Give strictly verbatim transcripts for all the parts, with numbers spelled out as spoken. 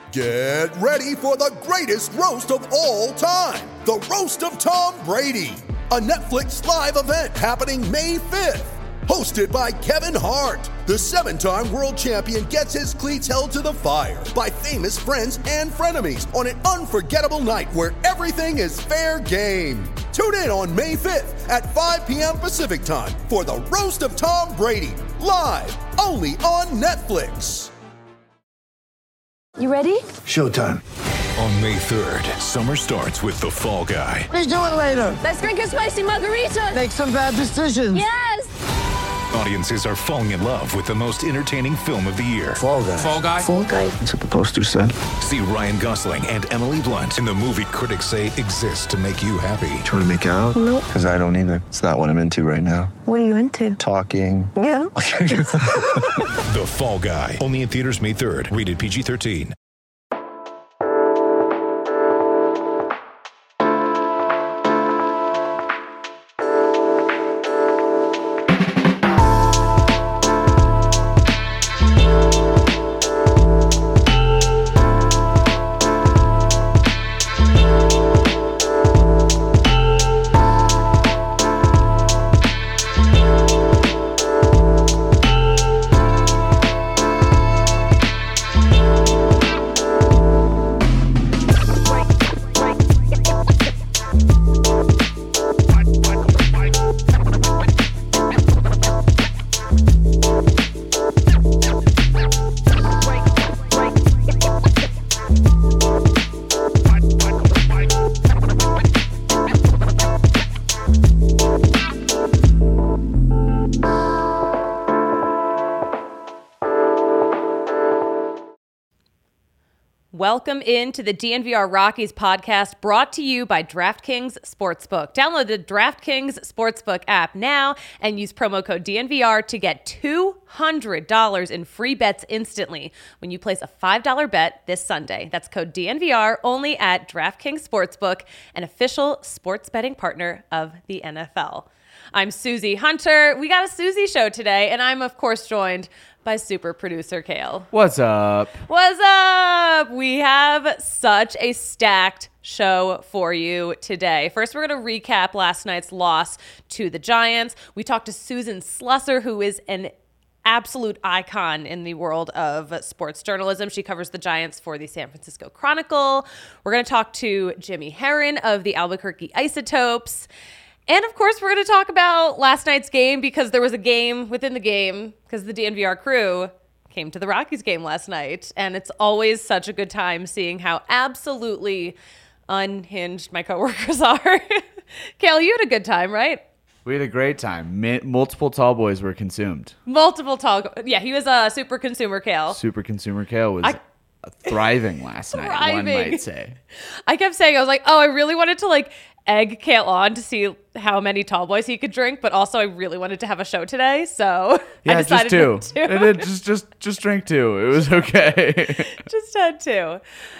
Get ready for the greatest roast of all time, the Roast of Tom Brady, a Netflix live event happening May fifth. Hosted by Kevin Hart, the seven-time world champion gets his cleats held to the fire by famous friends and frenemies on an unforgettable night where everything is fair game. Tune in on May fifth at five p.m. Pacific time for the Roast of Tom Brady, live only on Netflix. You ready? Showtime. On May third, summer starts with The Fall Guy. Let's do it later. Let's drink a spicy margarita. Make some bad decisions. Yes! Audiences are falling in love with the most entertaining film of the year. Fall Guy. Fall Guy? Fall Guy. That's what the poster said. See Ryan Gosling and Emily Blunt in the movie critics say exists to make you happy. Trying to make it out? Nope. Because I don't either. It's not what I'm into right now. What are you into? Talking. Yeah. The Fall Guy. Only in theaters May third. Rated P G thirteen. Welcome into the D N V R Rockies podcast, brought to you by DraftKings Sportsbook. Download the DraftKings Sportsbook app now and use promo code D N V R to get two hundred dollars in free bets instantly when you place a five dollar bet this Sunday. That's code D N V R only at DraftKings Sportsbook, an official sports betting partner of the N F L. I'm Susie Hunter. We got a Susie show today, and I'm, of course, joined by super producer Kale. What's up? What's up? We have such a stacked show for you today. First, we're going to recap last night's loss to the Giants. We talked to Susan Slusser, who is an absolute icon in the world of sports journalism. She covers the Giants for the San Francisco Chronicle. We're going to talk to Jimmy Herron of the Albuquerque Isotopes. And, of course, we're going to talk about last night's game, because there was a game within the game, because the D N V R crew came to the Rockies game last night. And it's always such a good time seeing how absolutely unhinged my coworkers are. Kale, you had a good time, right? We had a great time. Mi- multiple tall boys were consumed. Multiple tall. Yeah, he was a super consumer, Kale. Super consumer Kale was I- thriving last night, Thriving. one might say. I kept saying, I was like, oh, I really wanted to, like, egg Kale on to see how many tall boys he could drink, but also I really wanted to have a show today, so yeah, I decided just two. to. It, it, just, just, just drink two. It was okay. Just had two.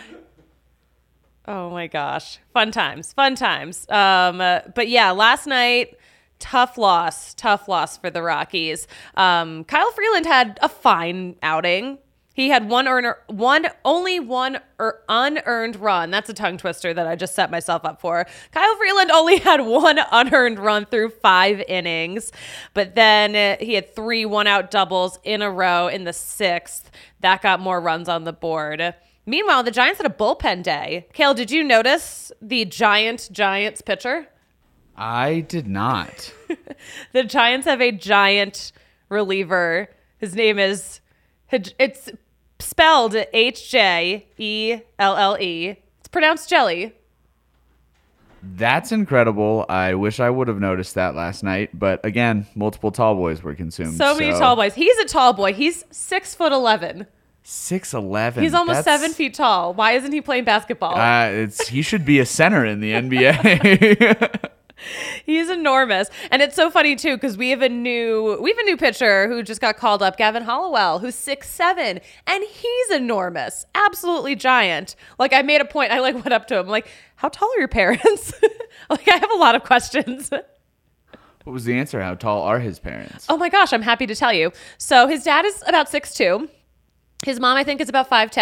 Oh my gosh, fun times, fun times. Um, uh, but yeah, last night, tough loss, tough loss for the Rockies. Um, Kyle Freeland had a fine outing. He had one earner, one only one er, unearned run. That's a tongue twister that I just set myself up for. Kyle Freeland only had one unearned run through five innings, but then uh, he had three one-out doubles in a row in the sixth. That got more runs on the board. Meanwhile, the Giants had a bullpen day. Kale, did you notice the giant Giants pitcher? I did not. The Giants have a giant reliever. His name is, it's spelled H J E L L E. It's pronounced Jelly. That's incredible. I wish I would have noticed that last night. But again, multiple tall boys were consumed. So many tall boys. He's a tall boy. He's six foot eleven. six eleven. He's almost That's, seven feet tall. Why isn't he playing basketball? Uh, it's he should be a center in the N B A. He's enormous. And it's so funny too, because we have a new we have a new pitcher who just got called up, Gavin Hollowell, who's six seven, and he's enormous. Absolutely giant. Like, I made a point, I like went up to him, like, how tall are your parents? Like, I have a lot of questions. What was the answer? How tall are his parents? Oh my gosh, I'm happy to tell you. So his dad is about six two. His mom, I think, is about five ten.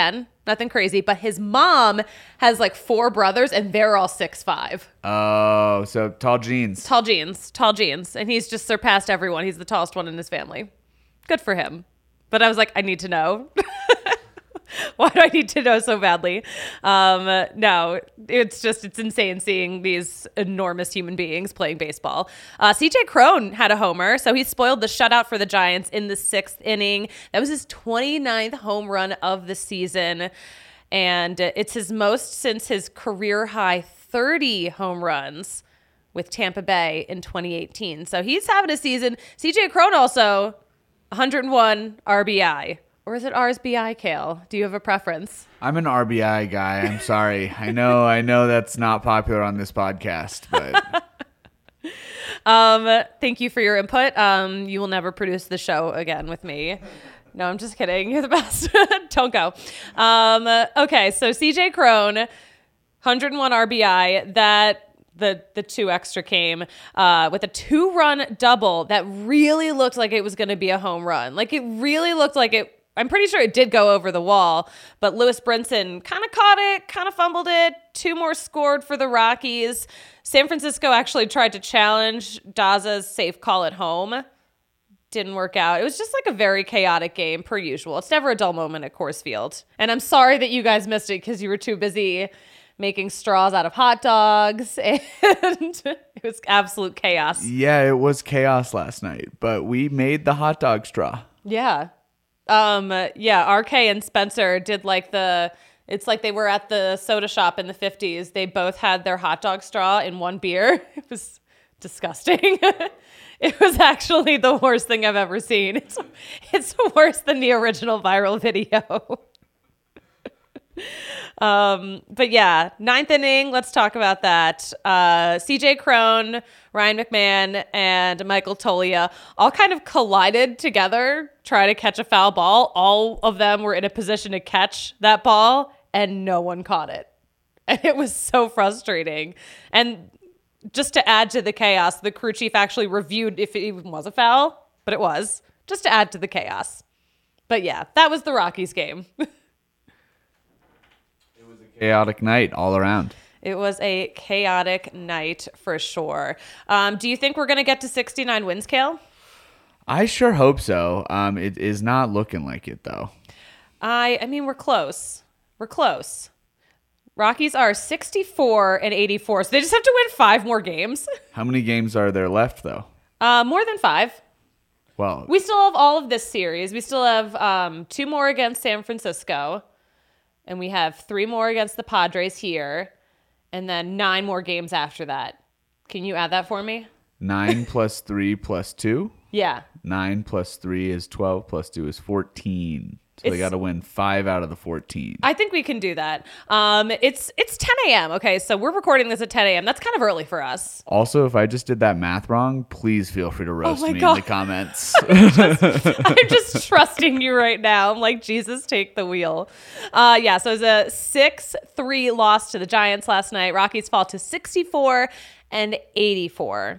Nothing crazy. But his mom has like four brothers and they're all six five. Oh, so tall jeans. Tall jeans. Tall jeans. And he's just surpassed everyone. He's the tallest one in his family. Good for him. But I was like, I need to know. Why do I need to know so badly? Um, no, it's just, it's insane seeing these enormous human beings playing baseball. Uh, C J Cron had a homer, so he spoiled the shutout for the Giants in the sixth inning. That was his twenty-ninth home run of the season, and it's his most since his career high thirty home runs with Tampa Bay in twenty eighteen. So he's having a season. C J Cron also one hundred one R B I. Or is it R S B I, Kale? Do you have a preference? I'm an R B I guy. I'm sorry. I know I know that's not popular on this podcast, but um, thank you for your input. Um, you will never produce the show again with me. No, I'm just kidding. You're the best. Don't go. Um, okay, so C J Cron, one hundred one R B I. That the the two extra came uh, with a two-run double that really looked like it was going to be a home run. Like it really looked like it. I'm pretty sure it did go over the wall, but Lewis Brinson kind of caught it, kind of fumbled it. Two more scored for the Rockies. San Francisco actually tried to challenge Daza's safe call at home. Didn't work out. It was just like a very chaotic game per usual. It's never a dull moment at Coors Field. And I'm sorry that you guys missed it because you were too busy making straws out of hot dogs, and it was absolute chaos. Yeah, it was chaos last night, but we made the hot dog straw. Yeah. Um, yeah, R K and Spencer did like the, it's like they were at the soda shop in the fifties. They both had their hot dog straw in one beer. It was disgusting. It was actually the worst thing I've ever seen. It's, it's worse than the original viral video. Um, but yeah, ninth inning, let's talk about that. Uh, C J Cron, Ryan McMahon, and Michael Toglia all kind of collided together, try to catch a foul ball. All of them were in a position to catch that ball, and no one caught it. And it was so frustrating. And just to add to the chaos, the crew chief actually reviewed if it even was a foul, but it was, just to add to the chaos. But yeah, that was the Rockies game. Chaotic night all around. It was a chaotic night for sure. Um, do you think we're going to get to sixty-nine wins, Kale? I sure hope so. Um, it is not looking like it, though. I, I mean, we're close. We're close. Rockies are sixty-four and eighty-four, so they just have to win five more games. How many games are there left, though? Uh, more than five. Well, we still have all of this series. We still have um, two more against San Francisco. And we have three more against the Padres here, and then nine more games after that. Can you add that for me? Nine plus three plus two? Yeah. Nine plus three is twelve, plus two is fourteen. So It's- they got to win five out of the fourteen. I think we can do that. Um, it's it's ten a.m. Okay, so we're recording this at ten a.m. That's kind of early for us. Also, if I just did that math wrong, please feel free to roast my me God. in the comments. I'm just trusting you right now. I'm like, Jesus, take the wheel. Uh, yeah, so it was a six three loss to the Giants last night. Rockies fall to sixty-four and eighty-four.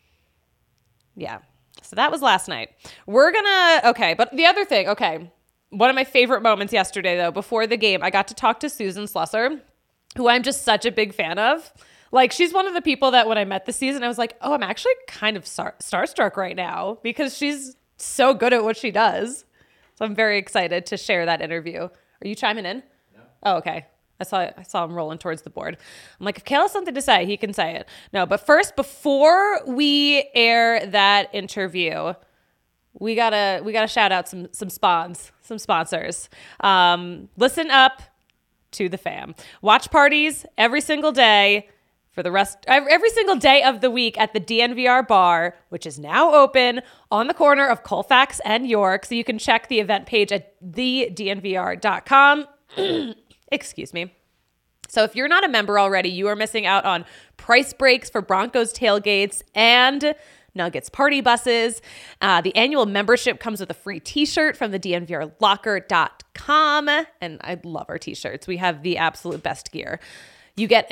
Yeah, so that was last night. We're gonna, okay, but the other thing, okay, one of my favorite moments yesterday, though, before the game, I got to talk to Susan Slusser, who I'm just such a big fan of. Like, she's one of the people that when I met this season, I was like, oh, I'm actually kind of star- starstruck right now because she's so good at what she does. So I'm very excited to share that interview. Are you chiming in? No. Oh, okay. I saw I saw him rolling towards the board. I'm like, if Kale has something to say, he can say it. No, but first, before we air that interview, we gotta we gotta shout out some some spawns, some sponsors. Um, listen up to the fam. Watch parties every single day for the rest every single day of the week at the D N V R bar, which is now open on the corner of Colfax and York. So you can check the event page at the d n v r dot com. Excuse me. So if you're not a member already, you are missing out on price breaks for Broncos tailgates and Nuggets party buses. Uh, the annual membership comes with a free t-shirt from the d n v r locker dot com. And I love our t-shirts. We have the absolute best gear. You get an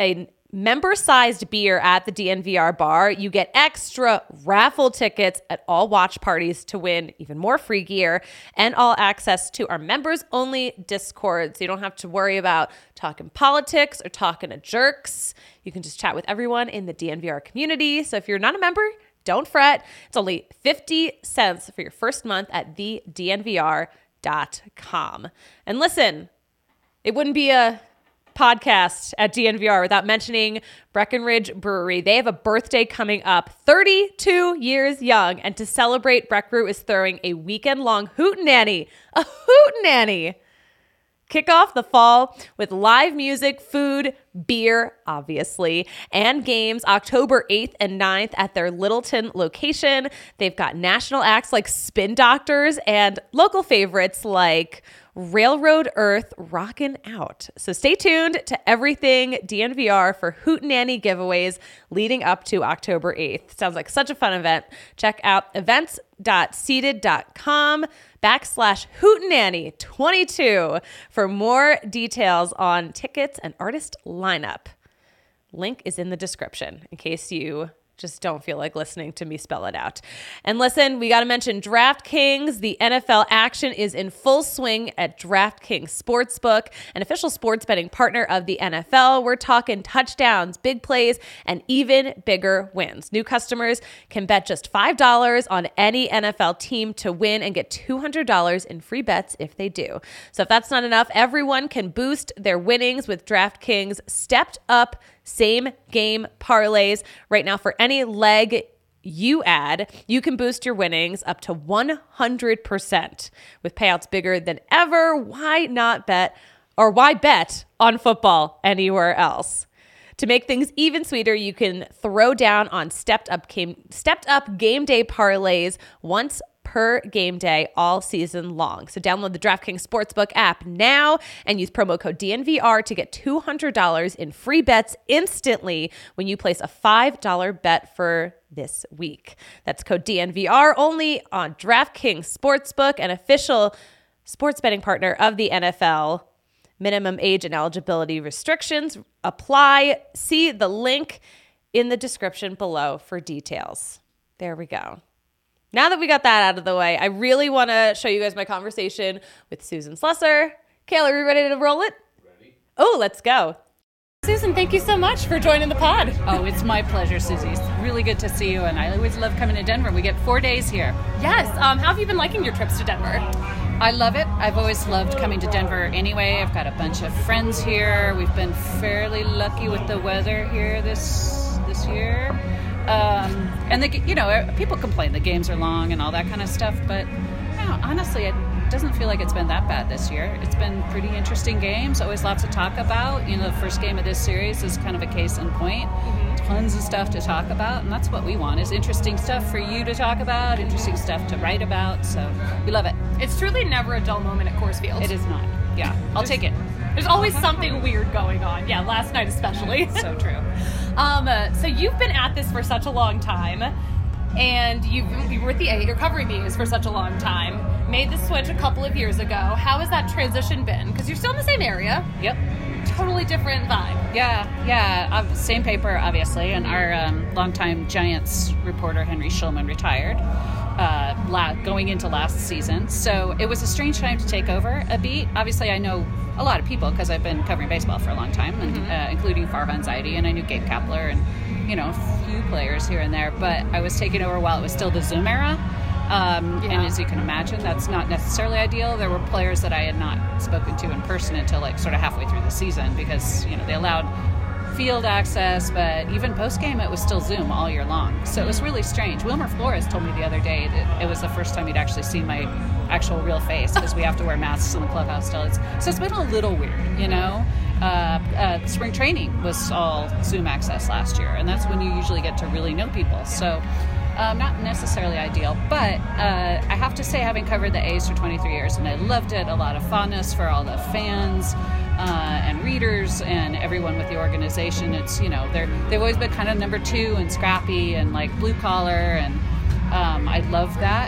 member-sized beer at the D N V R bar. You get extra raffle tickets at all watch parties to win even more free gear and all access to our members-only Discord. So you don't have to worry about talking politics or talking to jerks. You can just chat with everyone in the D N V R community. So if you're not a member, don't fret. It's only fifty cents for your first month at the D N V R dot com. And listen, it wouldn't be a podcast at D N V R without mentioning Breckenridge Brewery. They have a birthday coming up, thirty-two years young, and to celebrate, Breck Brew is throwing a weekend-long hootenanny, a hootenanny. Kick off the fall with live music, food, beer, obviously, and games October eighth and ninth at their Littleton location. They've got national acts like Spin Doctors and local favorites like Railroad Earth rockin' out. So stay tuned to everything D N V R for hootenanny giveaways leading up to October eighth. Sounds like such a fun event. Check out events.seated.com backslash hootenanny twenty-two for more details on tickets and artist lineup. Link is in the description in case you just don't feel like listening to me spell it out. And listen, we got to mention DraftKings. The N F L action is in full swing at DraftKings Sportsbook, an official sports betting partner of the N F L. We're talking touchdowns, big plays, and even bigger wins. New customers can bet just five dollars on any N F L team to win and get two hundred dollars in free bets if they do. So if that's not enough, everyone can boost their winnings with DraftKings stepped up same game parlays. Right now, for any leg you add, you can boost your winnings up to one hundred percent with payouts bigger than ever. Why not bet, or why bet on football anywhere else? To make things even sweeter, you can throw down on stepped up game, stepped up game day parlays once per game day all season long. So download the DraftKings Sportsbook app now and use promo code D N V R to get two hundred dollars in free bets instantly when you place a five dollars bet for this week. That's code D N V R only on DraftKings Sportsbook, an official sports betting partner of the N F L. Minimum age and eligibility restrictions apply. See the link in the description below for details. There we go. Now that we got that out of the way, I really want to show you guys my conversation with Susan Slusser. Kayla, are you ready to roll it? Ready. Oh, let's go. Susan, thank you so much for joining the pod. Oh, it's my pleasure, Susie. It's really good to see you, and I always love coming to Denver. We get four days here. Yes. Um, how have you been liking your trips to Denver? I love it. I've always loved coming to Denver anyway. I've got a bunch of friends here. We've been fairly lucky with the weather here this this year. Um, and, the, you know, people complain the games are long and all that kind of stuff, but you know, honestly, it doesn't feel like it's been that bad this year. It's been pretty interesting games, always lots to talk about. You know, the first game of this series is kind of a case in point. Mm-hmm. Tons of stuff to talk about, and that's what we want, is interesting stuff for you to talk about, interesting stuff to write about, so we love it. It's truly never a dull moment at Coors Field. It is not. Yeah, I'll There's, take it. There's always something weird going on. Yeah, last night especially. So true. Um, uh, so you've been at this for such a long time, and you you were at the you're covering the A's for such a long time. Made the switch a couple of years ago. How has that transition been? Because you're still in the same area. Yep. Totally different vibe. Yeah, yeah. Uh, same paper, obviously. And our um, longtime Giants reporter Henry Schulman retired uh, la- going into last season. So it was a strange time to take over a beat. Obviously, I know a lot of people because I've been covering baseball for a long time, and mm-hmm. uh, including Farhan Zaidi, and I knew Gabe Kapler and, you know, a few players here and there. But I was taking over while it was still the Zoom era. Um, yeah. And as you can imagine, that's not necessarily ideal. There were players that I had not spoken to in person until like sort of halfway through the season because, you know, they allowed field access, but even post-game it was still Zoom all year long. So it was really strange. Wilmer Flores told me the other day that it was the first time he'd actually seen my actual real face because we have to wear masks in the clubhouse still. It's, so it's been a little weird, you know. Uh, uh, spring training was all Zoom access last year, and that's when you usually get to really know people. So Um, not necessarily ideal, but uh, I have to say, having covered the A's for twenty-three years, and I loved it, a lot of fondness for all the fans uh, and readers and everyone with the organization. It's, you know, they're, they've always been kind of number two and scrappy and like blue collar, and um, I love that.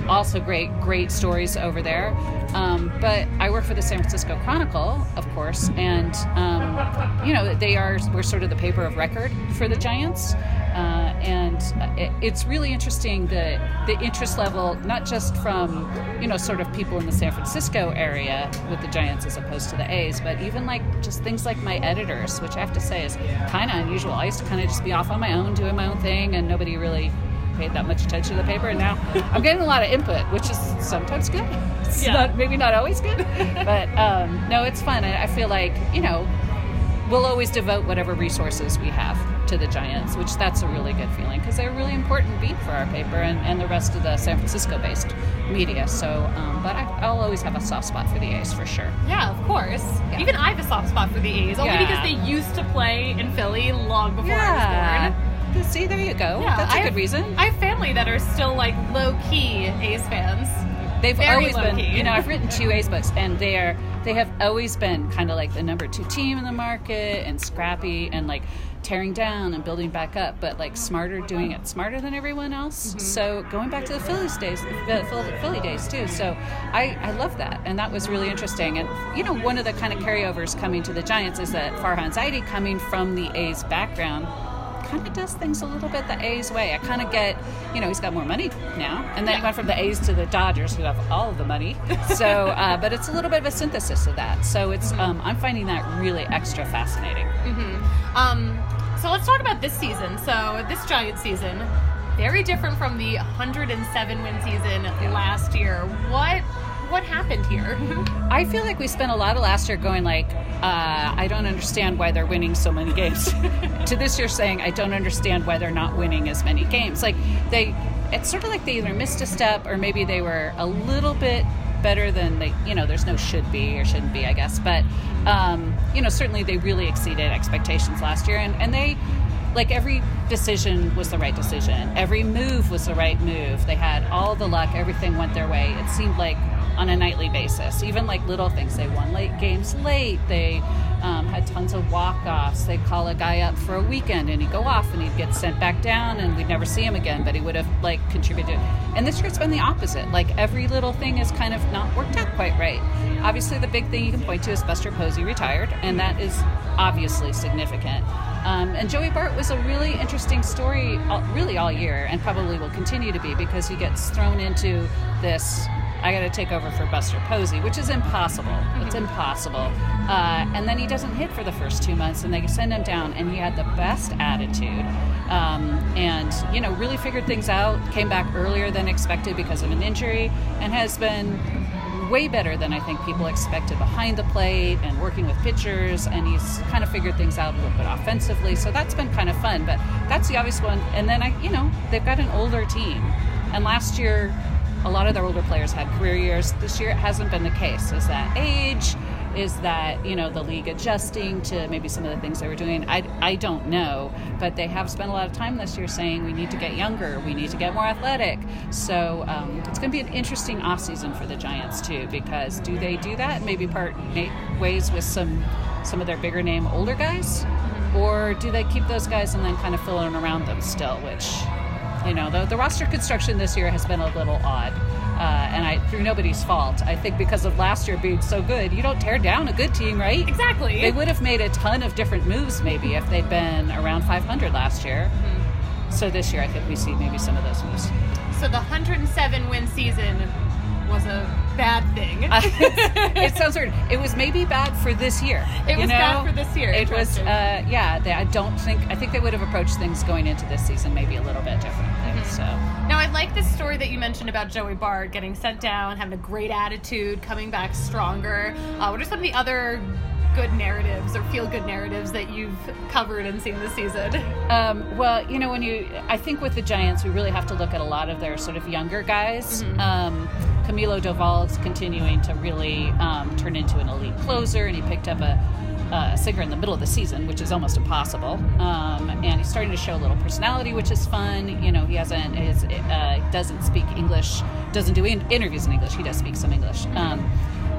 also great, great stories over there. Um, but I work for the San Francisco Chronicle, of course, and um, you know they are we're sort of the paper of record for the Giants, uh, and it, it's really interesting the the interest level, not just from you know sort of people in the San Francisco area with the Giants as opposed to the A's, but even like just things like my editors, which I have to say is kind of unusual. I used to kind of just be off on my own, doing my own thing, and nobody really paid that much attention to the paper, and now I'm getting a lot of input, which is sometimes good. It's Yeah. not, maybe not always good, but um, no, it's fun. I, I feel like, you know, we'll always devote whatever resources we have to the Giants, which that's a really good feeling because they're a really important beat for our paper and, and the rest of the San Francisco-based media. So, um, but I, I'll always have a soft spot for the A's for sure. Yeah, of course. Yeah. Even I have a soft spot for the A's, only Yeah. because they used to play in Philly long before I Yeah. was born. See, there you go. Yeah, That's a I good have, reason. I have family that are still like low-key A's fans. They've Very always been, low-key. you know, I've written two A's books, and they are they have always been kind of like the number two team in the market and scrappy and like tearing down and building back up, but like smarter, doing it smarter than everyone else. Mm-hmm. So going back to the Phillies days, the Philly, Philly days too. So I, I love that, and that was really interesting. And you know, one of the kind of carryovers coming to the Giants is that Farhan Zaidi, coming from the A's background, kind of does things a little bit the A's way. I kind of get, you know, he's got more money now, and then he went from the A's to the Dodgers, who have all of the money. So, uh, but it's a little bit of a synthesis of that. So it's, um, I'm finding that really extra fascinating. Mm-hmm. Um, so let's talk about this season. So this Giant season, very different from the one hundred seven win season last year. What what happened here? I feel like we spent a lot of last year going like, uh, I don't understand why they're winning so many games. To this year saying, I don't understand why they're not winning as many games. Like they, it's sort of like they either missed a step or maybe they were a little bit better than they, you know, there's no should be or shouldn't be, I guess. But, um, you know, certainly they really exceeded expectations last year. And, and they, like every decision was the right decision. Every move was the right move. They had all the luck. Everything went their way. It seemed like on a nightly basis, even like little things. They won late games late. They um, had tons of walk-offs. They'd call a guy up for a weekend and he'd go off and he'd get sent back down and we'd never see him again, but he would have like contributed. And this year it's been the opposite. Like every little thing is kind of not worked out quite right. Obviously the big thing you can point to is Buster Posey retired, and that is obviously significant. Um, and Joey Bart was a really interesting story all, really all year, and probably will continue to be, because he gets thrown into this, I got to take over for Buster Posey, which is impossible. Mm-hmm. It's impossible. Uh, and then he doesn't hit for the first two months, and they send him down, and he had the best attitude. Um, and, you know, really figured things out, came back earlier than expected because of an injury, and has been way better than I think people expected behind the plate and working with pitchers, and he's kind of figured things out a little bit offensively. So that's been kind of fun, but that's the obvious one. And then, I, you know, they've got an older team. And last year, a lot of their older players had career years. This year it hasn't been the case. Is that age? Is that, you know, the league adjusting to maybe some of the things they were doing? I, I don't know. But they have spent a lot of time this year saying we need to get younger, we need to get more athletic. So um, it's going to be an interesting offseason for the Giants, too, because do they do that? Maybe part ways with some, some of their bigger name older guys? Or do they keep those guys and then kind of fill in around them still, which... You know, the, the roster construction this year has been a little odd, uh, and I through nobody's fault. I think because of last year being so good, you don't tear down a good team, right? Exactly. They would have made a ton of different moves maybe if they'd been around five hundred last year. Mm-hmm. So this year I think we see maybe some of those moves. So the one hundred seven win season was a bad thing. uh, it sounds weird. It was maybe bad for this year. It was you know? bad for this year. It was, uh, yeah. They, I don't think. I think they would have approached things going into this season maybe a little bit differently. Mm-hmm. So now I like this story that you mentioned about Joey Bart getting sent down, having a great attitude, coming back stronger. Uh, what are some of the other good narratives or feel-good narratives that you've covered and seen this season? Um, well, you know, when you, I think with the Giants, we really have to look at a lot of their sort of younger guys. Mm-hmm. Um, Camilo Doval is continuing to really um, turn into an elite closer, and he picked up a, a singer in the middle of the season, which is almost impossible. Um, and he's starting to show a little personality, which is fun. You know, he hasn't, his, uh, doesn't speak English, doesn't do in- interviews in English. He does speak some English. Um,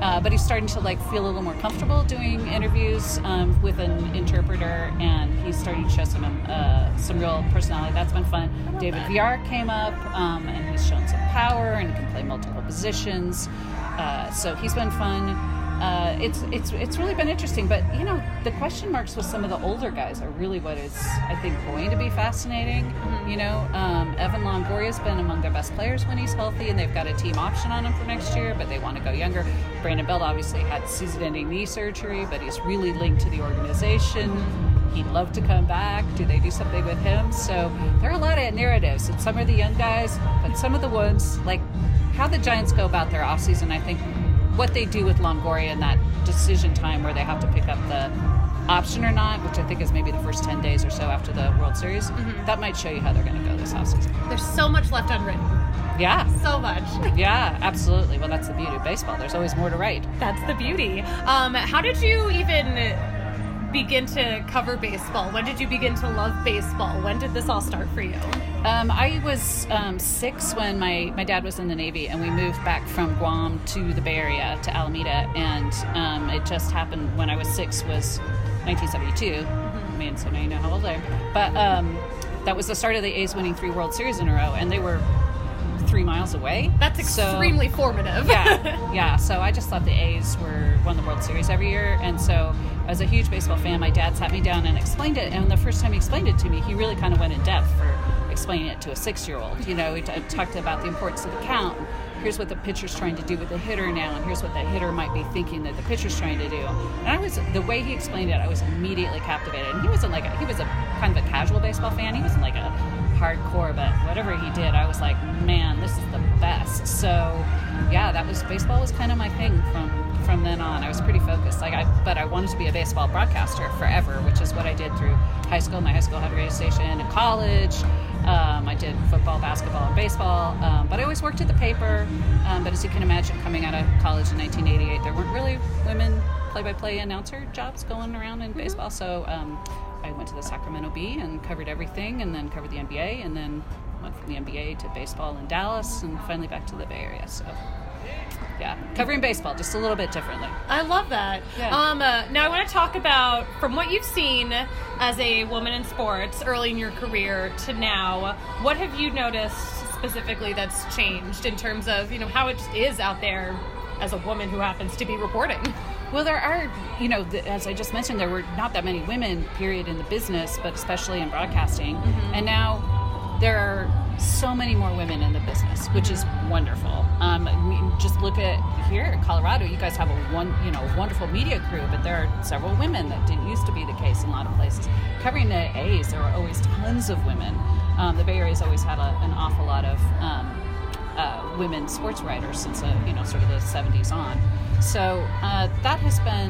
Uh, but he's starting to like feel a little more comfortable doing interviews um, with an interpreter, and he's starting to show some uh, some real personality. That's been fun. David that. Villar came up, um, and he's shown some power and can play multiple positions. Uh, so he's been fun. Uh, it's it's it's really been interesting, but you know the question marks with some of the older guys are really what is I think going to be fascinating. Mm-hmm. You know, um, Evan Longoria's been among their best players when he's healthy, and they've got a team option on him for next year, but they want to go younger. Brandon Belt obviously had season-ending knee surgery, but he's really linked to the organization. Mm-hmm. He'd love to come back. Do they do something with him? So there are a lot of narratives, and some are the young guys, but some of the ones like how the Giants go about their offseason, I think. What they do with Longoria in that decision time where they have to pick up the option or not, which I think is maybe the first ten days or so after the World Series, mm-hmm. that might show you how they're going to go this offseason. There's so much left unwritten. Yeah. So much. Yeah, absolutely. Well, that's the beauty of baseball. There's always more to write. That's the beauty. Um, how did you even begin to cover baseball? When did you begin to love baseball? When did this all start for you? Um, I was um, six when my, my dad was in the Navy, and we moved back from Guam to the Bay Area, to Alameda, and um, it just happened when I was six was nineteen seventy-two. Mm-hmm. I mean, so now you know how old I am. But um, that was the start of the A's winning three World Series in a row, and they were three miles away. That's extremely so, formative. yeah, yeah. So I just thought the A's were won the World Series every year, and so I was a huge baseball fan. My dad sat me down and explained it, and the first time he explained it to me, he really kind of went in depth for explaining it to a six-year-old. You know, we t- talked about the importance of the count. Here's what the pitcher's trying to do with the hitter now, and here's what the hitter might be thinking that the pitcher's trying to do. And I was, the way he explained it, I was immediately captivated. And he wasn't like, a, he was a kind of a casual baseball fan. He wasn't like a hardcore, but whatever he did, I was like, man, this is the best. So, yeah, that was, baseball was kind of my thing from from then on. I was pretty focused. Like I, but I wanted to be a baseball broadcaster forever, which is what I did through high school. My high school had a radio station. In college, um, I did football, basketball, and baseball. Um, but I always worked at the paper. Um, but as you can imagine, coming out of college in nineteen eighty-eight, there weren't really women play-by-play announcer jobs going around in baseball. So um, I went to the Sacramento Bee and covered everything, and then covered the N B A, and then went from the N B A to baseball in Dallas, and finally back to the Bay Area. So. Yeah, covering baseball just a little bit differently. I love that. Yeah. Um, uh, now I want to talk about, from what you've seen as a woman in sports early in your career to now, what have you noticed specifically that's changed in terms of, you know, how it is out there as a woman who happens to be reporting? Well, there are, you know, the, as I just mentioned, there were not that many women, period, in the business, but especially in broadcasting. Mm-hmm. And now there are so many more women in the business, which is wonderful. Um, I mean, just look at here in Colorado, you guys have a one, you know, wonderful media crew, but there are several women. That didn't used to be the case in a lot of places. Covering the A's, there were always tons of women. Um, the Bay Area's always had a, an awful lot of um, uh, women sports writers since, uh, you know, sort of the seventies on. So uh, that has been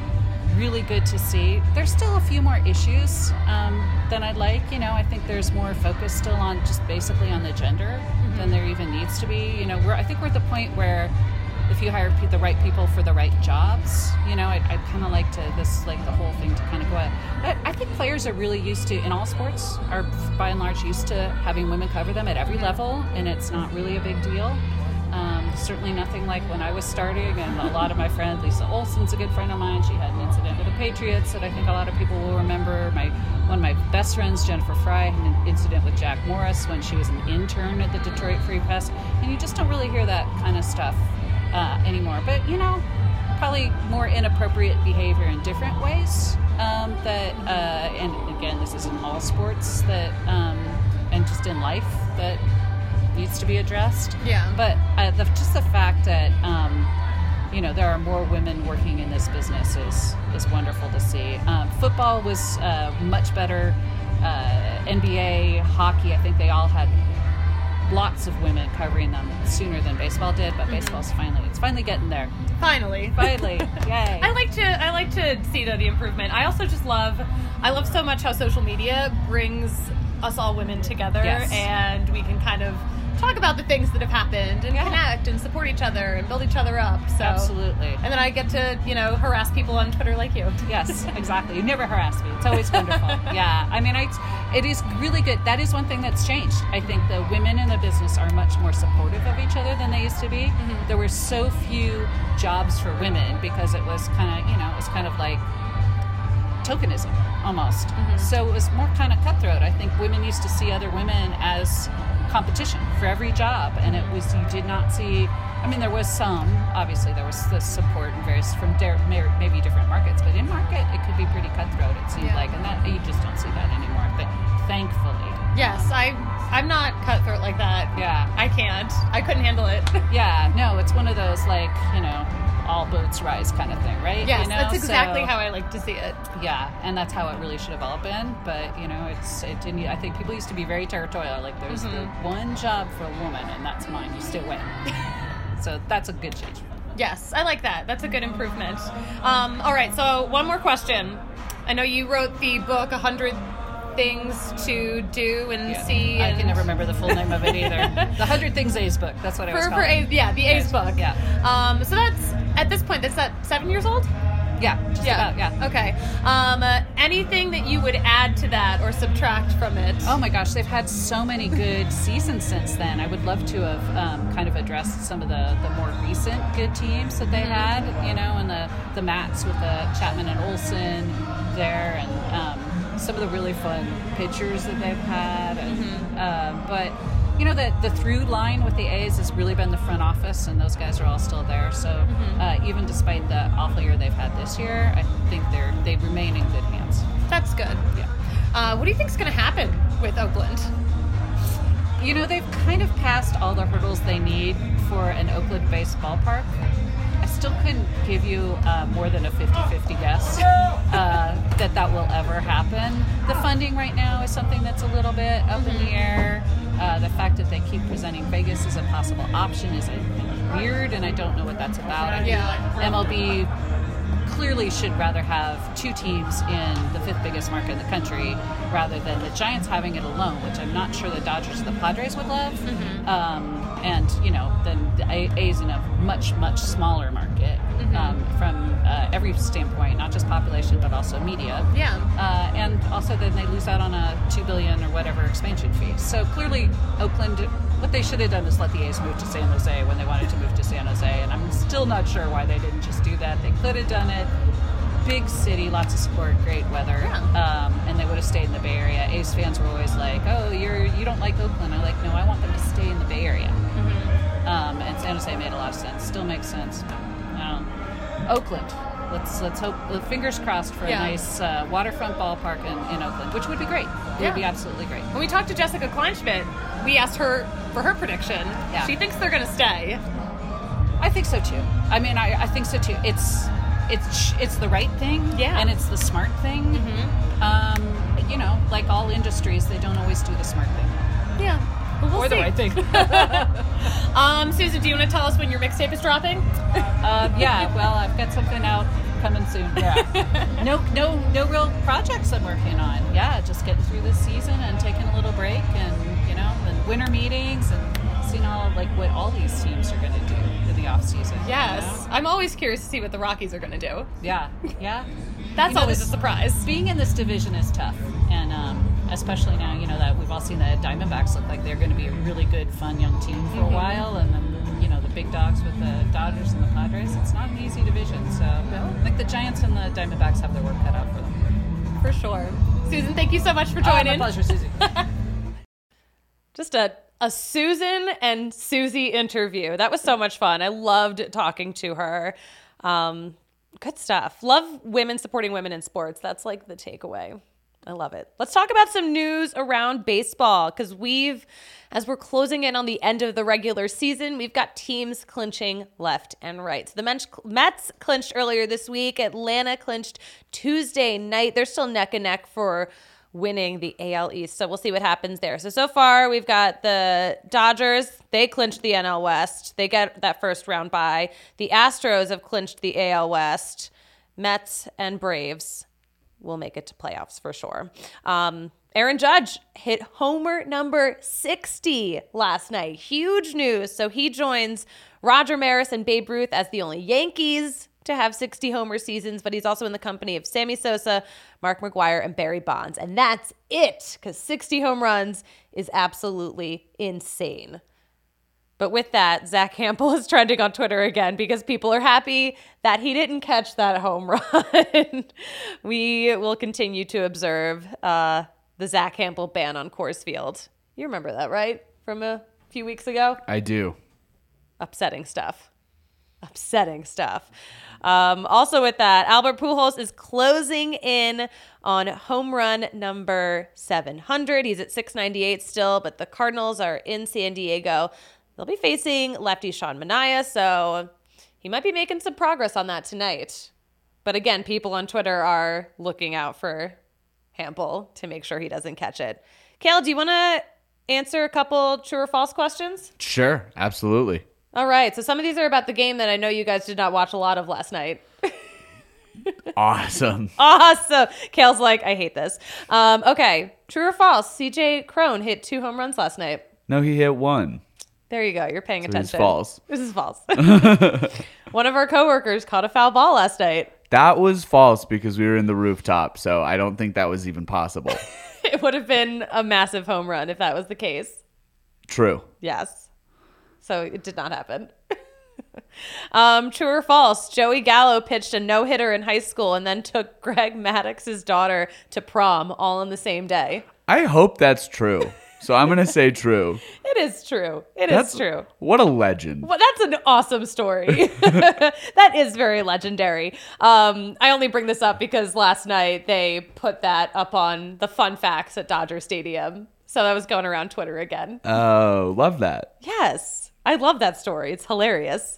really good to see. There's still a few more issues um, than I'd like. You know, I think there's more focus still on just basically on the gender mm-hmm. than there even needs to be. You know, we're I think we're at the point where if you hire the right people for the right jobs, you know, I'd, I'd kind of like to this like the whole thing to kind of go out. But I think players are really used to, in all sports, are by and large used to having women cover them at every level, and it's not really a big deal. Um, certainly nothing like when I was starting, and a lot of my friends, Lisa Olson's a good friend of mine. She had an incident with the Patriots that I think a lot of people will remember. My one of my best friends, Jennifer Fry, had an incident with Jack Morris when she was an intern at the Detroit Free Press, and you just don't really hear that kind of stuff uh, anymore. But you know, probably more inappropriate behavior in different ways. Um, that uh, and again, this is in all sports that um, and just in life that needs to be addressed. Yeah. But uh, the, just the fact that um, you know there are more women working in this business is is wonderful to see. Um, football was uh, much better. Uh, N B A, hockey, I think they all had lots of women covering them sooner than baseball did. But mm-hmm. baseball's finally it's finally getting there. Finally. Finally. Yay. I like to I like to see though the improvement. I also just love I love so much how social media brings us all women together, yes. and we can kind of talk about the things that have happened and Yeah. connect and support each other and build each other up. So Absolutely. And then I get to, you know, harass people on Twitter like you. Yes, exactly. You never harass me. It's always wonderful. Yeah. I mean, I, it is really good. That is one thing that's changed. I think the women in the business are much more supportive of each other than they used to be. Mm-hmm. There were so few jobs for women because it was kind of, you know, it was kind of like tokenism almost. Mm-hmm. So it was more kind of cutthroat. I think women used to see other women as competition for every job, and it was, you did not see, I mean, there was some, obviously there was the support in various, from der, maybe different markets, but in market it could be pretty cutthroat, it seemed Yeah. like, and that you just don't see that anymore, th- thankfully. Yes, I, I'm not cutthroat like that. Yeah. I can't. I couldn't handle it. Yeah, no, it's one of those, like, you know, all boats rise kind of thing, right? Yes, you know? that's exactly So, how I like to see it. yeah, and that's how it really should have all been. But you know, it's it didn't. I think people used to be very territorial. Like, there's Mm-hmm. the one job for a woman, and that's mine. You stay away. So that's a good change. Yes, I like that. That's a good improvement. Um, all right, so one more question. I know you wrote the book, one hundred Things to Do and Yeah. See. I and can never remember the full name of it either. The Hundred Things A's book. That's what I was For, for calling. A's, yeah, the A's Yes. book. Yeah. Um, so that's, at this point, that's that seven years old? Yeah. Just about. Yeah. Okay. Um, uh, anything that you would add to that or subtract from it? Oh my gosh, they've had so many good seasons since then. I would love to have um, kind of addressed some of the, the more recent good teams that they had, you know, and the, the Mats with the Chapman and Olsen there, and um, some of the really fun pitchers that they've had. And, Mm-hmm. uh, but, you know, the, the through line with the A's has really been the front office, and those guys are all still there. So Mm-hmm. uh, even despite the awful year they've had this year, I think they're they remain in good hands. That's good. Yeah. Uh, what do you think is going to happen with Oakland? You know, they've kind of passed all the hurdles they need for an Oakland-based ballpark. I still couldn't give you uh, more than a fifty-fifty guess uh, that that will ever happen. The funding right now is something that's a little bit up in the air. Uh, the fact that they keep presenting Vegas as a possible option is uh, weird, and I don't know what that's about. I think Yeah. M L B clearly should rather have two teams in the fifth biggest market in the country rather than the Giants having it alone, which I'm not sure the Dodgers or the Padres would love. Mm-hmm. Um, and, you know, then the A- A's in a much, much smaller market Mm-hmm. um, from uh, every standpoint, not just population, but also media. Yeah. Uh, and also then they lose out on a two billion dollars or whatever expansion fee. So clearly Oakland, what they should have done is let the A's move to San Jose when they wanted to move to San Jose. And I'm still not sure why they didn't just do that. They could have done it. Big city, lots of support, great weather, Yeah. um, and they would have stayed in the Bay Area. A's fans were always like, "Oh, you're you don't like Oakland." I'm like, "No, I want them to stay in the Bay Area." Mm-hmm. Um, and San Jose made a lot of sense. Still makes sense. Um, Oakland. Let's let's hope. Fingers crossed for Yeah. a nice uh, waterfront ballpark in, in Oakland, which would be great. It Yeah. would be absolutely great. When we talked to Jessica Kleinschmidt, we asked her for her prediction. Yeah. She thinks they're going to stay. I think so too. I mean, I, I think so too. It's it's it's the right thing, Yeah. and it's the smart thing. Mm-hmm. Um, you know, like all industries, they don't always do the smart thing. Yeah. Well, we'll or the see. right thing. Um, Susan, do you want to tell us when your mixtape is dropping? uh, yeah, well, I've got something out coming soon. Yeah. no, no, no real projects I'm working on. Yeah, just getting through this season and taking a little break, and you know, and winter meetings, and seeing all like what all these teams are going to do in the off season. you Yes. know? I'm always curious to see what the Rockies are going to do. Yeah. Yeah. That's You know, always this- a surprise. Being in this division is tough, and um, especially now, you know, that we've all seen the Diamondbacks look like they're going to be a really good, fun young team for a while, and then, you know, the big dogs with the Dodgers and the Padres. It's not an easy division, so I think the Giants and the Diamondbacks have their work cut out for them. For sure. Susan, thank you so much for Oh, joining. my pleasure, Susie. Just a, a Susan and Susie interview. That was so much fun. I loved talking to her. Um, good stuff. Love women supporting women in sports. That's like the takeaway. I love it. Let's talk about some news around baseball, because we've, as we're closing in on the end of the regular season, we've got teams clinching left and right. So the Mets, Mets clinched earlier this week. Atlanta clinched Tuesday night. They're still neck and neck for winning the A L East. So we'll see what happens there. So, so far we've got the Dodgers. They clinched the N L West. They get that first round bye. The Astros have clinched the A L West. Mets and Braves will make it to playoffs for sure. Um, Aaron Judge hit homer number sixty last night. Huge news. So he joins Roger Maris and Babe Ruth as the only Yankees to have sixty homer seasons, but he's also in the company of Sammy Sosa, Mark McGwire, and Barry Bonds. And that's it, because sixty home runs is absolutely insane. But with that, Zach Campbell is trending on Twitter again because people are happy that he didn't catch that home run. We will continue to observe uh, the Zach Campbell ban on Coors Field. You remember that, right? From a few weeks ago? I do. Upsetting stuff. Upsetting stuff. Um, also with that, Albert Pujols is closing in on home run number seven hundred. He's at six ninety-eight still, but the Cardinals are in San Diego. They'll be facing lefty Sean Manaea, so he might be making some progress on that tonight. But again, people on Twitter are looking out for Hampel to make sure he doesn't catch it. Kale, do you want to answer a couple true or false questions? Sure, absolutely. All right, so some of these are about the game that I know you guys did not watch a lot of last night. Awesome. Awesome. Kale's like, I hate this. Um, okay, true or false? C J Cron hit two home runs last night. No, he hit one. There you go. You're paying So attention. This is false. This is false. One of our coworkers caught a foul ball last night. That was false because we were in the rooftop, so I don't think that was even possible. It would have been a massive home run if that was the case. True. Yes. So it did not happen. um, true or false? Joey Gallo pitched a no-hitter in high school and then took Greg Maddox's daughter to prom all on the same day. I hope that's true. So I'm going to say true. It is true. It That's, is true. What a legend. Well, that's an awesome story. That is very legendary. Um, I only bring this up because last night they put that up on the fun facts at Dodger Stadium. So that was going around Twitter again. Oh, love that. Yes. I love that story. It's hilarious.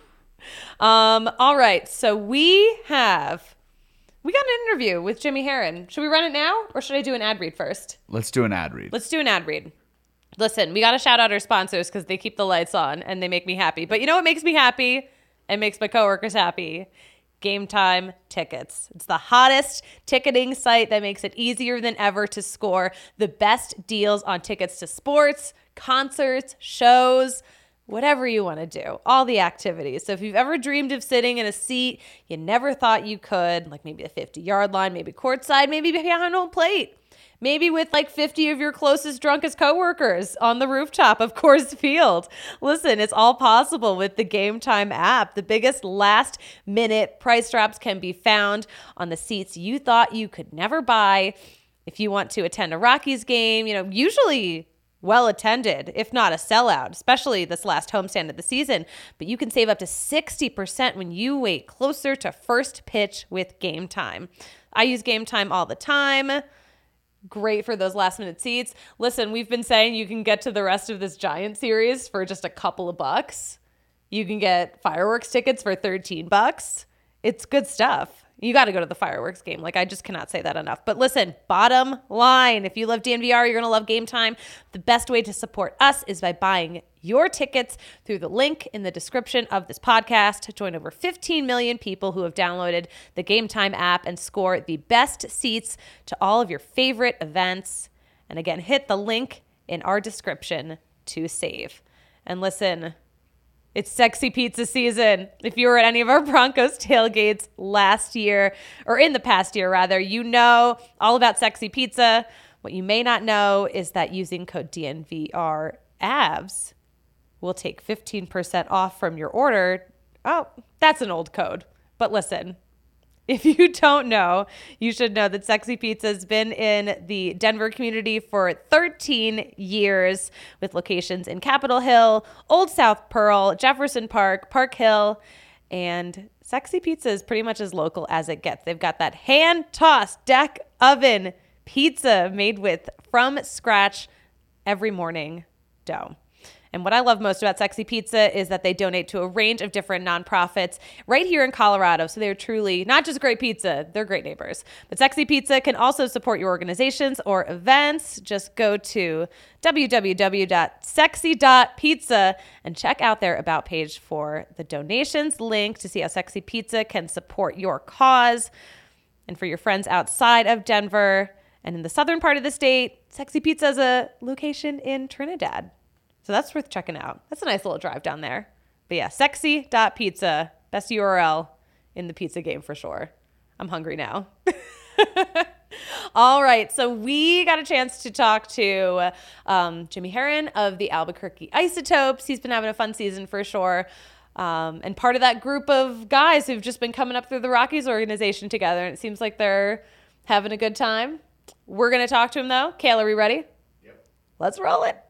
um, all right. So we have... We got an interview with Jimmy Herron. Should we run it now or should I do an ad read first? Let's do an ad read. Let's do an ad read. Listen, we got to shout out our sponsors because they keep the lights on and they make me happy. But you know what makes me happy and makes my coworkers happy? Game Time Tickets. It's the hottest ticketing site that makes it easier than ever to score the best deals on tickets to sports, concerts, shows, whatever you want to do, all the activities. So if you've ever dreamed of sitting in a seat you never thought you could, like maybe the fifty-yard line, maybe courtside, maybe behind home plate, maybe with like fifty of your closest, drunkest coworkers on the rooftop of Coors Field. Listen, it's all possible with the Game Time app. The biggest last-minute price drops can be found on the seats you thought you could never buy. If you want to attend a Rockies game, you know, usually well attended, if not a sellout, especially this last homestand of the season. But you can save up to sixty percent when you wait closer to first pitch with Game Time. I use Game Time all the time. Great for those last minute seats. Listen, we've been saying you can get to the rest of this Giant series for just a couple of bucks. You can get fireworks tickets for thirteen bucks. It's good stuff. You got to go to the fireworks game. Like, I just cannot say that enough. But listen, bottom line, if you love D N V R, you're going to love Game Time. The best way to support us is by buying your tickets through the link in the description of this podcast. Join over fifteen million people who have downloaded the Game Time app and score the best seats to all of your favorite events. And again, hit the link in our description to save. And listen, it's sexy pizza season. If you were at any of our Broncos tailgates last year, or in the past year rather, you know all about sexy pizza. What you may not know is that using code D N V R A V S will take fifteen percent off from your order. Oh, that's an old code. But listen, if you don't know, you should know that Sexy Pizza has been in the Denver community for thirteen years with locations in Capitol Hill, Old South Pearl, Jefferson Park, Park Hill, and Sexy Pizza is pretty much as local as it gets. They've got that hand-tossed deck oven pizza made with from scratch every morning dough. And what I love most about Sexy Pizza is that they donate to a range of different nonprofits right here in Colorado. So they're truly not just great pizza, they're great neighbors. But Sexy Pizza can also support your organizations or events. Just go to w w w dot sexy dot pizza and check out their About page for the donations link to see how Sexy Pizza can support your cause. And for your friends outside of Denver, And in the southern part of the state, Sexy Pizza has a location in Trinidad. So that's worth checking out. That's a nice little drive down there. But yeah, sexy dot pizza, best U R L in the pizza game for sure. I'm hungry now. All right, so we got a chance to talk to um, Jimmy Herron of the Albuquerque Isotopes. He's been having a fun season for sure. Um, and part of that group of guys who've just been coming up through the Rockies organization together. And it seems like they're having a good time. We're going to talk to him, though. Kayla, are we ready? Yep. Let's roll it.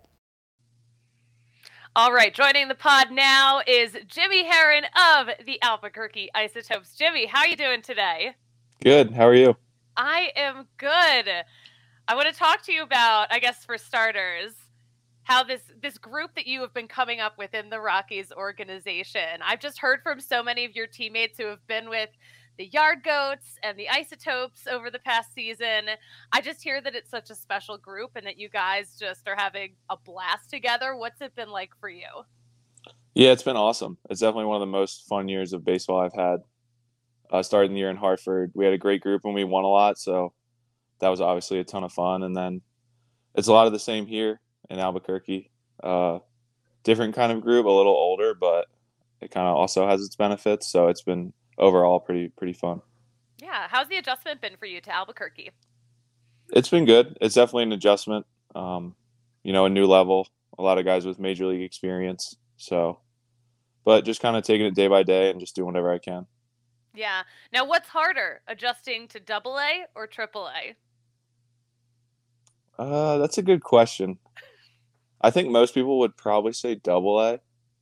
All right, joining the pod now is Jimmy Herron of the Albuquerque Isotopes. Jimmy, how are you doing today? Good. How are you? I am good. I want to talk to you about, I guess for starters, how this this group that you have been coming up with in the Rockies organization. I've just heard from so many of your teammates who have been with the Yard Goats and the Isotopes over the past season. I just hear that it's such a special group and that you guys just are having a blast together. What's it been like for you? Yeah, it's been awesome. It's definitely one of the most fun years of baseball I've had. Uh, starting the year in Hartford, we had a great group and we won a lot, so that was obviously a ton of fun. And then it's a lot of the same here in Albuquerque. Uh, different kind of group, a little older, but it kind of also has its benefits. So it's been overall pretty pretty fun. Yeah, how's the adjustment been for you to Albuquerque? It's been good. It's definitely an adjustment. Um, you know, a new level. A lot of guys with major league experience. So, but just kind of taking it day by day and just doing whatever I can. Yeah. Now, what's harder, adjusting to double A or triple A? Uh, that's a good question. I think most people would probably say double A.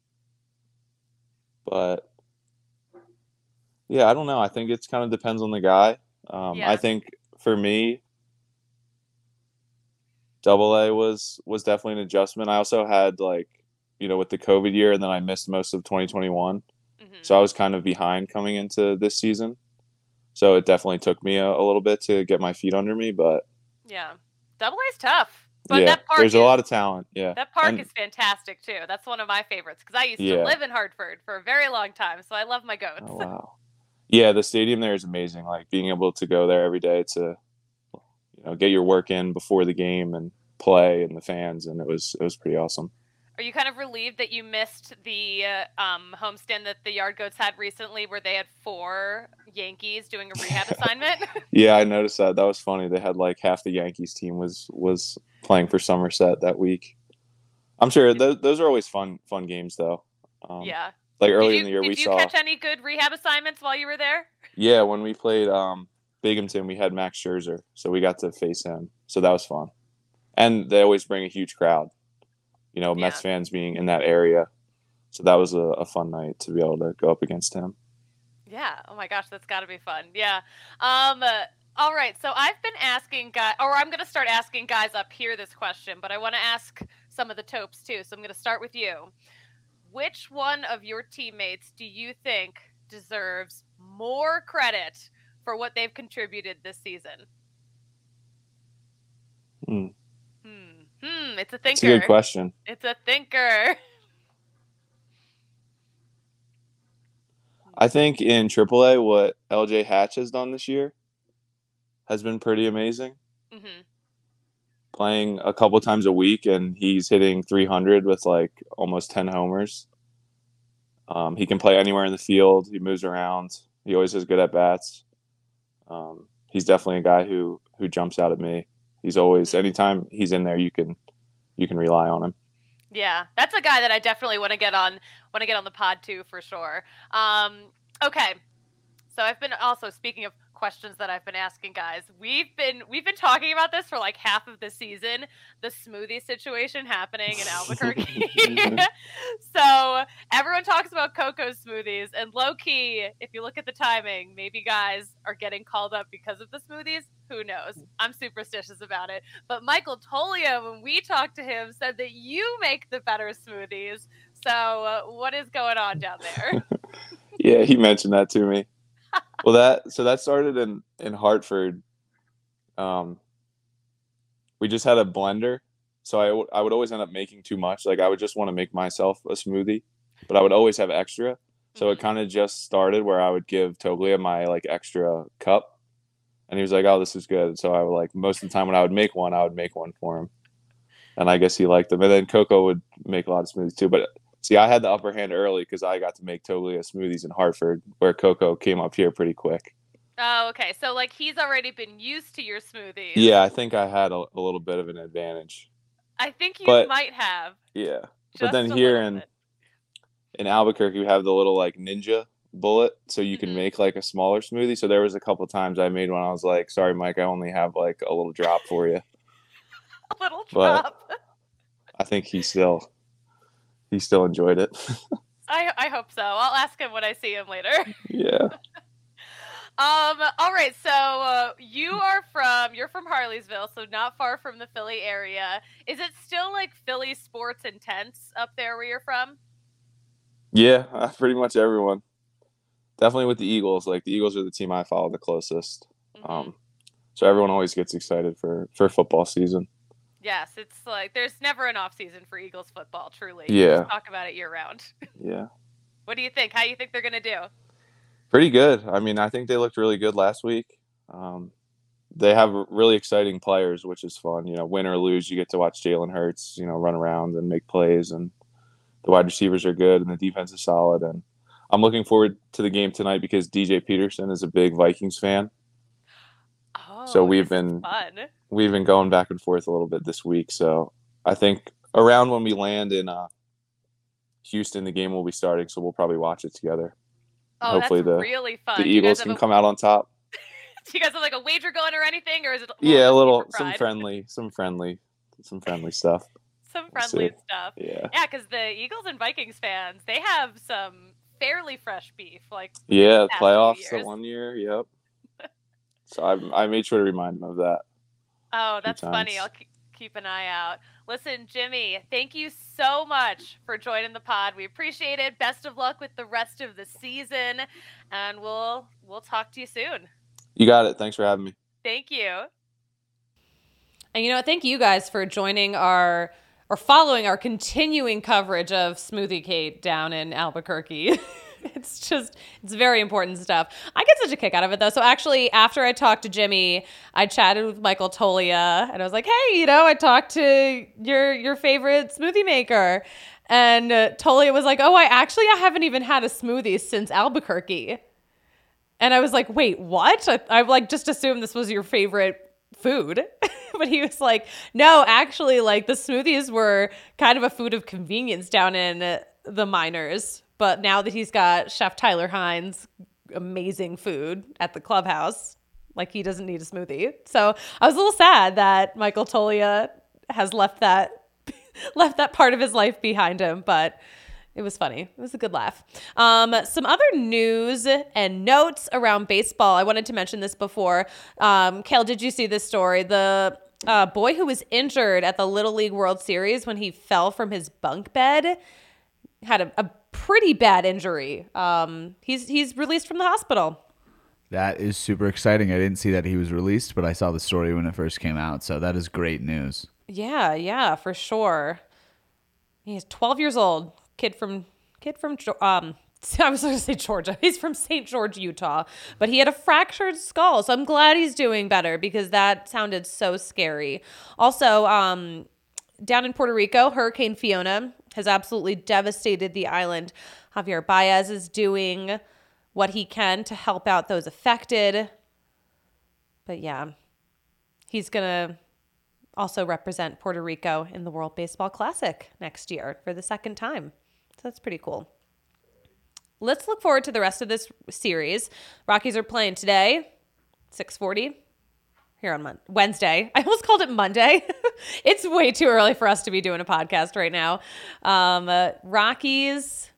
But, yeah, I don't know. I think it kind of depends on the guy. Um, Yeah. I think for me, double A was, was definitely an adjustment. I also had, like, you know, with the COVID year, and then I missed most of twenty twenty-one. So I was kind of behind coming into this season. So it definitely took me a, a little bit to get my feet under me, but Yeah. Double A's tough. But yeah, that park there's is, a lot of talent. Yeah. That park And- is fantastic too. That's one of my favorites because I used Yeah. to live in Hartford for a very long time, so I love my goats. Oh, wow. Yeah, the stadium there is amazing. Like being able to go there every day to, you know, get your work in before the game and play and the fans, and it was it was pretty awesome. Are you kind of relieved that you missed the uh, um, homestand that the Yard Goats had recently where they had four Yankees doing a rehab assignment? Yeah, I noticed that. That was funny. They had like half the Yankees team was was playing for Somerset that week. I'm sure th- those are always fun fun games though. Um, Yeah. Like earlier Did you, in the year, did we you saw. catch any good rehab assignments while you were there? Yeah, when we played um, Binghamton, we had Max Scherzer, so we got to face him. So that was fun. And they always bring a huge crowd. You know, Mets Yeah. fans being in that area. So that was a, a fun night to be able to go up against him. Yeah. Oh my gosh, that's got to be fun. Yeah. Um. Uh, all right. So I've been asking guys, or I'm going to start asking guys up here this question, but I want to ask some of the Topes too. So I'm going to start with you. Which one of your teammates do you think deserves more credit for what they've contributed this season? Hmm. Hmm. Hmm. It's a That's thinker. a good question. It's a thinker. I think in triple A, what L J Hatch has done this year has been pretty amazing. Mm-hmm. Playing a couple times a week, and he's hitting three hundred with like almost ten homers. Um, he can play anywhere in the field. He moves around. He always has good at bats. Um, he's definitely a guy who who jumps out at me. He's always anytime he's in there, you can you can rely on him. Yeah, that's a guy that I definitely want to get on want to get on the pod too for sure. Um, okay, so I've been also speaking of questions that I've been asking guys. We've been we've been talking about this for like half of the season. The smoothie situation happening in Albuquerque. So everyone talks about cocoa smoothies, and low key, if you look at the timing, maybe guys are getting called up because of the smoothies. Who knows? I'm superstitious about it. But Michael Tolia, when we talked to him, said that you make the better smoothies. So uh, what is going on down there? Yeah, he mentioned that to me. Well, that so that started in in Hartford. Um, we just had a blender, so I, w- I would always end up making too much. Like I would just want to make myself a smoothie, but I would always have extra. So it kind of just started where I would give Toglia my like extra cup, And he was like, "Oh, this is good." So I would like most of the time when I would make one, I would make one for him. And I guess he liked them. And then Coco would make a lot of smoothies too. But see, I had the upper hand early because I got to make Toglia smoothies in Hartford, where Coco came up here pretty quick. Oh, okay. So like he's already been used to your smoothies. Yeah, I think I had a, a little bit of an advantage. I think you But- might have. Yeah. Just But then a here little in bit. in Albuquerque, we have the little like ninja bullet, so you can Mhm. make like a smaller smoothie. So there was a couple times I made one. I was like, "Sorry, Mike, I only have like a little drop for you." A little But- drop. I think he still he still enjoyed it. I I hope so. I'll ask him when I see him later. Yeah. Um. All right. So uh, you are from you're from Harleysville, so not far from the Philly area. Is it still like Philly sports intense up there where you're from? Yeah, uh, pretty much everyone. Definitely with the Eagles. Like the Eagles are the team I follow the closest. Mhm. Um, so everyone always gets excited for for football season. Yes, it's like there's never an off season for Eagles football. Truly, You Yeah. just talk about it year round. Yeah, What do you think? How do you think they're gonna do? pretty good. I mean, I think they looked really good last week. Um, they have really exciting players, which is fun. You know, win or lose, you get to watch Jalen Hurts, you know, run around and make plays, and the wide receivers are good, and the defense is solid. And I'm looking forward to the game tonight because D J Peterson is a big Vikings fan. Oh, So we've this is been- fun. We've been going back and forth a little bit this week. So I think around when we land in uh, Houston, the game will be starting. So we'll probably watch it together. Oh, hopefully that's the- really fun. The Do you guys Eagles have can a- come out on top. Do you guys have like a wager going or anything, or is it? more Yeah, a just little, for some pride? friendly, some friendly, some friendly stuff. some We'll friendly see. stuff. Yeah. Yeah, because the Eagles and Vikings fans, they have some fairly fresh beef. Like Yeah, past few playoffs years. that one year. Yep. So I, I made sure to remind them of that. oh, that's funny. times. I'll keep, keep an eye out. Listen, Jimmy, thank you so much for joining the pod. We appreciate it. Best of luck with the rest of the season, and we'll we'll talk to you soon. You got it. Thanks for having me. Thank you. And you know what? Thank you guys for joining our or following our continuing coverage of Smoothie Kate down in Albuquerque. It's just, it's very important stuff. I get such a kick out of it though. So actually, after I talked to Jimmy, I chatted with Michael Tolia and I was like, hey, you know, I talked to your your favorite smoothie maker. And uh, Tolia was like, oh, I actually I haven't even had a smoothie since Albuquerque. And I was like, wait, what? I, I like just assumed this was your favorite food. But he was like, no, actually, like the smoothies were kind of a food of convenience down in uh, the minors. But now that he's got Chef Tyler Hines' amazing food at the clubhouse, like he doesn't need a smoothie. So I was a little sad that Michael Tolia has left that left that part of his life behind him, but it was funny. It was a good laugh. Um, some other news and notes around baseball. I wanted to mention this before. Um, Kale, did you see this story? The uh, boy who was injured at the Little League World Series when he fell from his bunk bed had a, a pretty bad injury. Um, he's he's released from the hospital. That is super exciting. I didn't see that he was released, but I saw the story when it first came out. So that is great news. Yeah, yeah, for sure. He's twelve years old. Kid from kid from Geo- um I was going to say Georgia. He's from Saint George, Utah, but he had a fractured skull. So I'm glad he's doing better because that sounded so scary. Also, um down in Puerto Rico, Hurricane Fiona has absolutely devastated the island. Javier Baez is doing what he can to help out those affected. But yeah, he's going to also represent Puerto Rico in the World Baseball Classic next year for the second time. So that's pretty cool. Let's look forward to the rest of this series. Rockies are playing today, six forty, here on Mon- Wednesday. I almost called it Monday. It's way too early for us to be doing a podcast right now. Um, uh, Rockies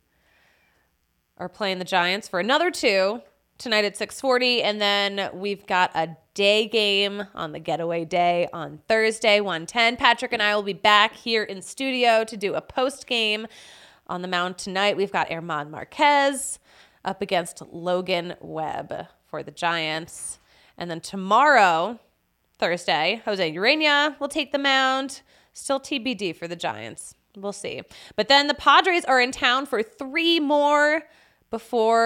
are playing the Giants for another two tonight at six forty, and then we've got a day game on the getaway day on Thursday, one ten. Patrick and I will be back here in studio to do a post game on the mound tonight. We've got Herman Marquez up against Logan Webb for the Giants. And then tomorrow, Thursday, Jose Urena will take the mound. Still T B D for the Giants. We'll see. But then the Padres are in town for three more before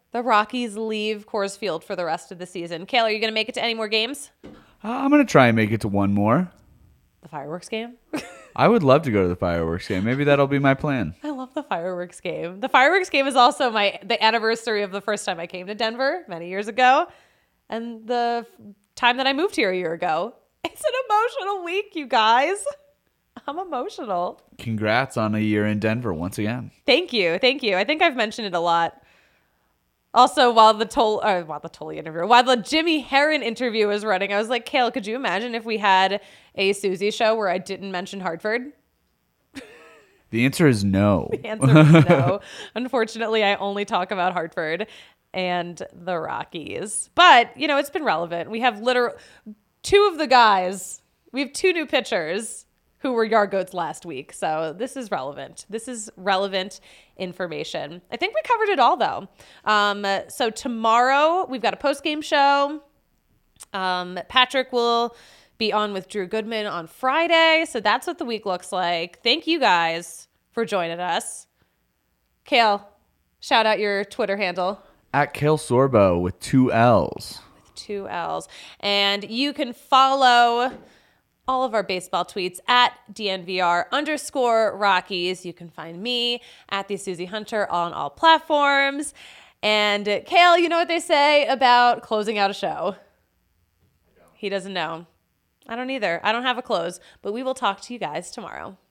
The Rockies leave Coors Field for the rest of the season. Kale, are you going to make it to any more games? Uh, I'm going to try and make it to one more. The fireworks game? I would love to go to the fireworks game. Maybe that'll be my plan. I love the fireworks game. The fireworks game is also my the anniversary of the first time I came to Denver many years ago, and the time that I moved here a year ago. It's an emotional week, you guys. I'm emotional. Congrats on a year in Denver once again. Thank you. Thank you. I think I've mentioned it a lot. Also, while the Tol- uh, while the Tully interview, while the Jimmy Herron interview was running, I was like, Kale, could you imagine if we had a Susie show where I didn't mention Hartford? The answer is no. The answer is no. Unfortunately, I only talk about Hartford and the Rockies. But, you know, it's been relevant. We have literal two of the guys. We have two new pitchers who were Yard Goats last week. So this is relevant. This is relevant information. I think we covered it all, though. Um, so tomorrow, we've got a post-game show. Um, Patrick will be on with Drew Goodman on Friday. So that's what the week looks like. Thank you guys for joining us. Kale, shout out your Twitter handle. At Kale Sorbo with two L's. With two L's. And you can follow all of our baseball tweets at D N V R underscore Rockies. You can find me at the Susie Hunter on all platforms. And Kale, you know what they say about closing out a show? He doesn't know. I don't either. I don't have a close, but we will talk to you guys tomorrow.